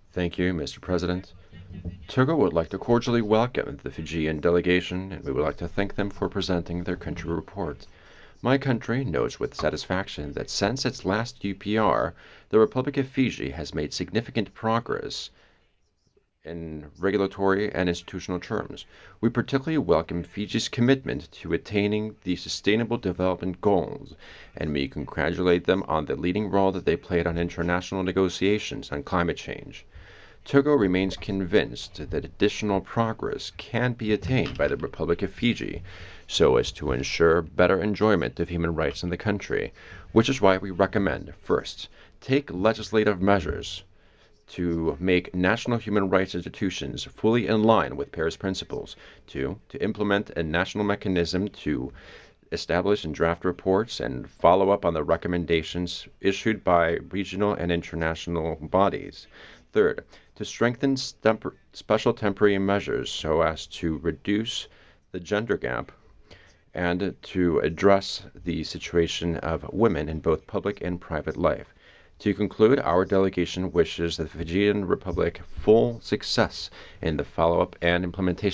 Thank you, Mr. President. Togo would like to cordially welcome the Fijian delegation, and we would like to thank them for presenting their country report. My country notes with satisfaction that since its last UPR, the Republic of Fiji has made significant progress in regulatory and institutional terms. We particularly welcome Fiji's commitment to attaining the Sustainable Development Goals, and we congratulate them on the leading role that they played on international negotiations on climate change. Togo remains convinced that additional progress can be attained by the Republic of Fiji so as to ensure better enjoyment of human rights in the country, which is why we recommend first, take legislative measures to make national human rights institutions fully in line with Paris principles. Two, to implement a national mechanism to establish and draft reports and follow up on the recommendations issued by regional and international bodies. Third, to strengthen special temporary measures so as to reduce the gender gap and to address the situation of women in both public and private life. To conclude, our delegation wishes the Fijian Republic full success in the follow up and implementation